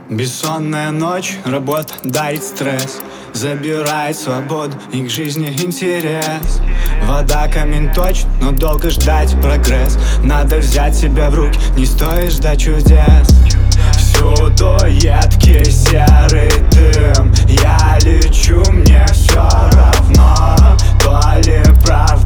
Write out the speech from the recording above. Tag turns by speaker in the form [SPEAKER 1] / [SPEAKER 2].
[SPEAKER 1] Бессонная ночь, работа дарит стресс, забирает свободу и к жизни интерес. Вода камень точит, но долго ждать прогресс. Надо взять себя в руки, не стоит ждать чудес. Всюду едкий серый дым, я лечу, мне все равно. То ли правда,